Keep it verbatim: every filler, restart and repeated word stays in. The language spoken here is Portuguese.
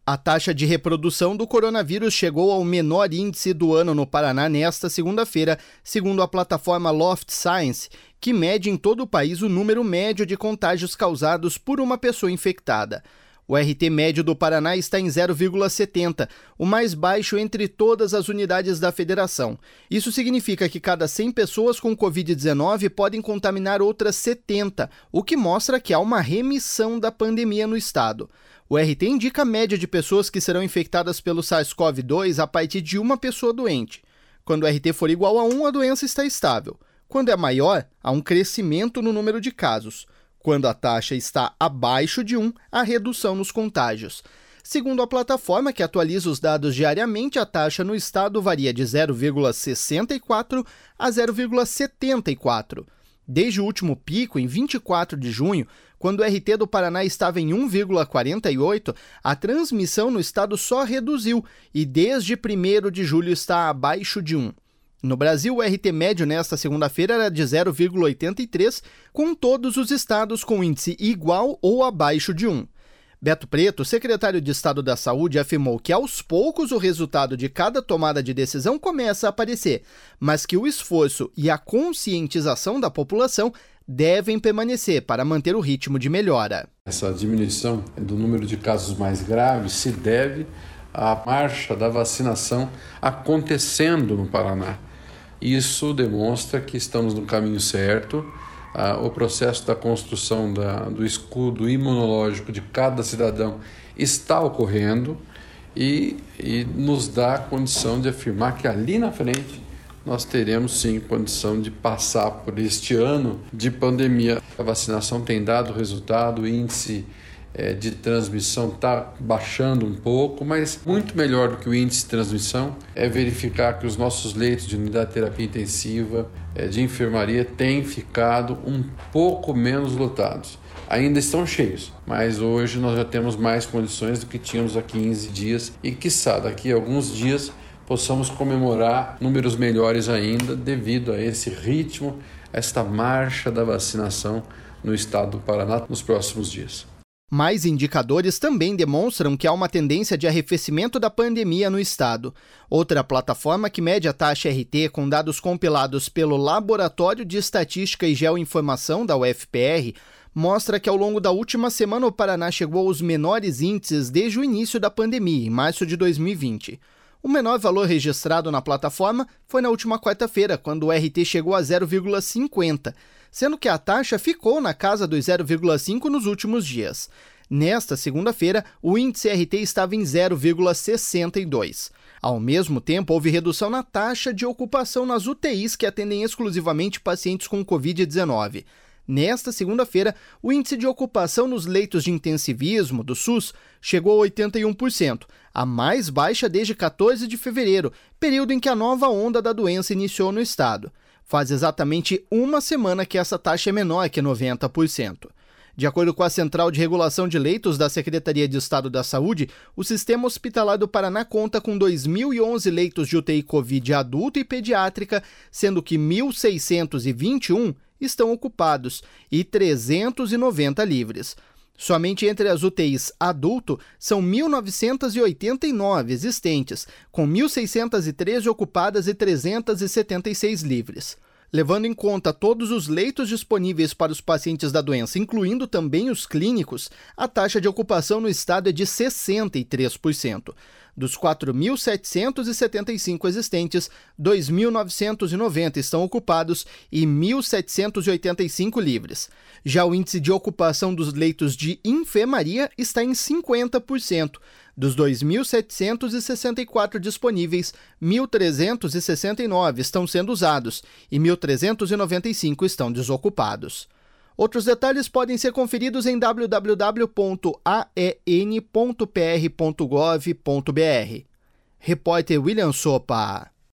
A taxa de reprodução do coronavírus chegou ao menor índice do ano no Paraná nesta segunda-feira, segundo a plataforma Loft Science, que mede em todo o país o número médio de contágios causados por uma pessoa infectada. O R T médio do Paraná está em zero vírgula setenta, o mais baixo entre todas as unidades da federação. Isso significa que cada cem pessoas com covid dezenove podem contaminar outras setenta, o que mostra que há uma remissão da pandemia no estado. O R T indica a média de pessoas que serão infectadas pelo SARS-CoV dois a partir de uma pessoa doente. Quando o R T for igual a um, a doença está estável. Quando é maior, há um crescimento no número de casos. Quando a taxa está abaixo de um, há redução nos contágios. Segundo a plataforma, que atualiza os dados diariamente, a taxa no estado varia de zero vírgula sessenta e quatro a zero vírgula setenta e quatro. Desde o último pico, em vinte e quatro de junho, quando o R T do Paraná estava em um vírgula quarenta e oito, a transmissão no estado só reduziu e desde primeiro de julho está abaixo de um. No Brasil, o R T médio nesta segunda-feira era de zero vírgula oitenta e três, com todos os estados com índice igual ou abaixo de um. Beto Preto, secretário de Estado da Saúde, afirmou que aos poucos o resultado de cada tomada de decisão começa a aparecer, mas que o esforço e a conscientização da população devem permanecer para manter o ritmo de melhora. Essa diminuição do número de casos mais graves se deve à marcha da vacinação acontecendo no Paraná. Isso demonstra que estamos no caminho certo. Ah, o processo da construção da, do escudo imunológico de cada cidadão está ocorrendo e, e nos dá a condição de afirmar que ali na frente nós teremos sim condição de passar por este ano de pandemia. A vacinação tem dado resultado, o índice é, de transmissão está baixando um pouco, mas muito melhor do que o índice de transmissão é verificar que os nossos leitos de unidade de terapia intensiva, é, de enfermaria, têm ficado um pouco menos lotados. Ainda estão cheios, mas hoje nós já temos mais condições do que tínhamos há quinze dias e, quiçá, daqui a alguns dias possamos comemorar números melhores ainda devido a esse ritmo, a esta marcha da vacinação no estado do Paraná nos próximos dias. Mais indicadores também demonstram que há uma tendência de arrefecimento da pandemia no estado. Outra plataforma que mede a taxa R T com dados compilados pelo Laboratório de Estatística e Geoinformação da U F P R mostra que ao longo da última semana o Paraná chegou aos menores índices desde o início da pandemia, em março de dois mil e vinte. O menor valor registrado na plataforma foi na última quarta-feira, quando o R T chegou a zero vírgula cinquenta, sendo que a taxa ficou na casa dos zero vírgula cinco nos últimos dias. Nesta segunda-feira, o índice R T estava em zero vírgula sessenta e dois. Ao mesmo tempo, houve redução na taxa de ocupação nas U T Is que atendem exclusivamente pacientes com covid dezenove. Nesta segunda-feira, o índice de ocupação nos leitos de intensivismo do SUS chegou a oitenta e um por cento, a mais baixa desde quatorze de fevereiro, período em que a nova onda da doença iniciou no estado. Faz exatamente uma semana que essa taxa é menor que noventa por cento. De acordo com a Central de Regulação de Leitos da Secretaria de Estado da Saúde, o Sistema Hospitalar do Paraná conta com dois mil e onze leitos de U T I Covid adulto e pediátrica, sendo que mil seiscentos e vinte e um estão ocupados e trezentos e noventa livres. Somente entre as U T Is adulto são mil novecentos e oitenta e nove existentes, com mil seiscentos e treze ocupadas e trezentos e setenta e seis livres. Levando em conta todos os leitos disponíveis para os pacientes da doença, incluindo também os clínicos, a taxa de ocupação no estado é de sessenta e três por cento. Dos quatro mil setecentos e setenta e cinco existentes, dois mil novecentos e noventa estão ocupados e mil setecentos e oitenta e cinco livres. Já o índice de ocupação dos leitos de enfermaria está em cinquenta por cento. Dos dois mil setecentos e sessenta e quatro disponíveis, mil trezentos e sessenta e nove estão sendo usados e mil trezentos e noventa e cinco estão desocupados. Outros detalhes podem ser conferidos em w w w ponto a e n ponto p r ponto gov ponto b r. Repórter William Sopa.